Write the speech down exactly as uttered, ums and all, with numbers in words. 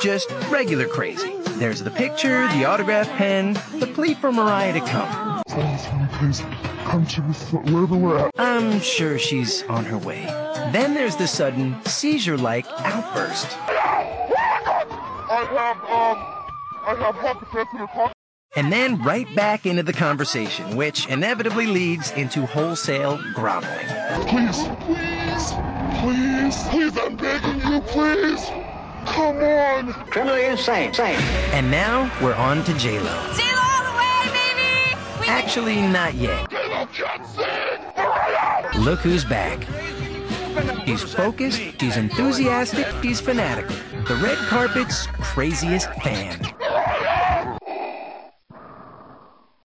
just regular crazy. There's the picture, the autograph pen, the plea for Mariah to come. Please, please, come to me wherever we're at. I'm sure she's on her way. Then there's the sudden, seizure-like outburst. I have, um, I have hypersensitive talk. And then right back into the conversation, which inevitably leads into wholesale groveling. Please, please, please, please, I'm begging you, please. Come on. Criminally insane, insane. And now we're on to J-Lo. J-Lo all the way, baby! We Actually, not yet. J-Lo can't sing. Mariah. Look who's back. She's focused, she's enthusiastic, she's fanatical. The red carpet's craziest fan.